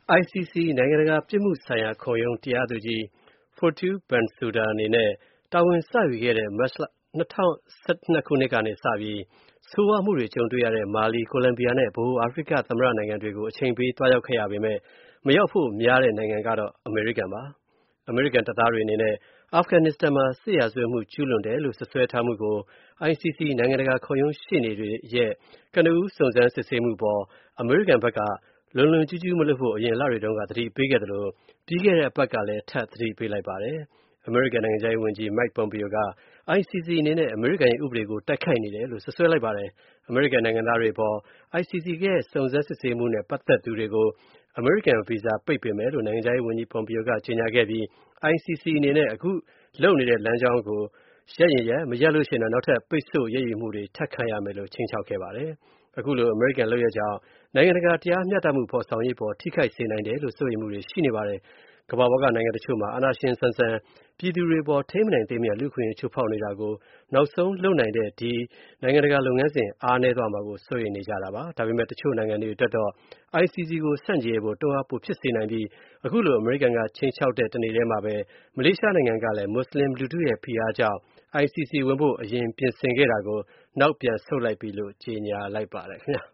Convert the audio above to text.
ICC နိုင်ငံတကာပြစ်မှုဆိုင်ရာခုံရုံးတရားသူကြီး Fatou Bensouda အနေနဲ့တာဝန်စယူခဲ့တဲ့ မတ်လ 2012 ခုနှစ်ကနေစပြီး ဆိုးဝါးမှုတွေကြုံတွေ့ရတဲ့ မာလီ၊ ကိုလံဘီယာနဲ့ ဗဟိုအာဖရိကသမ္မတနိုင်ငံတွေကို အချိန်ပေးသွားရောက်ခဲ့ရပေမဲ့ မရောက်ဖို့များတဲ့နိုင်ငံကတော့ အမေရိကန်ပါ။ အမေရိကန်တပ်သားတွေအနေနဲ့ အာဖဂန်နစ္စတန်မှာ စစ်ရာဇဝတ်မှုကျူးလွန်တယ်လို့စွပ်စွဲထားမှုကို ICC နိုင်ငံတကာခုံရုံးရှေ့နေတွေရဲ့ကနဦးစုံစမ်းစစ်ဆေးမှုအပေါ် အမေရိကန်ဘက်က လွန်လွန်ကျူးကျူးမလုပ်ဖို့ အရင်လတွေတုန်းက သတိပေးခဲ့သလို ပြီးခဲ့တဲ့အပတ်ကလည်း ထပ်သတိပေးလိုက်ပါတယ်။ အမေရိကန်နိုင်ငံခြားရေးဝန်ကြီး Mike Pompeo က ICC အနေနဲ့ အမေရိကန်ရဲ့ဥပဒေကိုတိုက်ခိုက်နေတယ်လို့ စွပ်စွဲလိုက်ပါတယ်။ အမေရိကန်နိုင်ငံသားတွေအပေါ် ICC ရဲ့စုံစမ်းစစ်ဆေးမှုနဲ့ပတ်သက်သူတွေကို အမေရိကန်ဗီဇာပိတ်ပင်မယ်လို့ နိုင်ငံခြားရေးဝန်ကြီး Pompeo ကကြေညာခဲ့ပြီး ICC အနေနဲ့ အခုလုပ်နေတဲ့လမ်းကြောင်းကိုရပ်ရင်ရပ်၊ မရပ်ရင်တော့ နောက်ထပ်ပိတ်ဆို့အရေးယူမှုတွေထပ်ခံရမယ်လို့ ခြိမ်းခြောက်ခဲ့ပါတယ်။ အခုလို အမေရိကန်လုပ်ရပ်ကြောင့် နိုင်ငံတကာတရားမျှတမှုဖော်ဆောင်ရေးအပေါ် ထိခိုက်စေနိုင်တယ်လို့ စိုးရိမ်မှုတွေရှိနေပါတယ်။ ကမ္ဘာပေါ်ကနိုင်ငံတချို့မှာ အာဏာရှင်ဆန်ဆန် ပြည်သူတွေအပေါ် ထိန်းမနိုင်သိမ်းမရ လူ့အခွင့်အရေးချိုးဖောက်နေတာကို နောက်ဆုံးလုပ်နိုင်တဲ့ ဒီနိုင်ငံတကာလုပ်ငန်းစဉ်အားနည်းသွားမှာကို စိုးရိမ်နေကြတာပါ။ ဒါပေမဲ့ တချို့နိုင်ငံတွေအတွက်တော့ ICC ကိုဆန့်ကျင်ရေးတွန်းအားပိုဖြစ်စေနိုင်ပြီး အခုလို အမေရိကန်ကခြိမ်းခြောက်တဲ့တနေ့တည်းမှာပဲ မလေးရှားနိုင်ငံကလည်း မွတ်ဆလင်လူထုရဲ့ဖိအားကြောင့် ICC ဝင်ဖို့ အရင်ပြင်ဆင်ခဲ့တာကို နောက်ပြန်ဆုတ်လိုက်ပြီလို့ ကြေညာလိုက်ပါတယ်ခင်ဗျာ။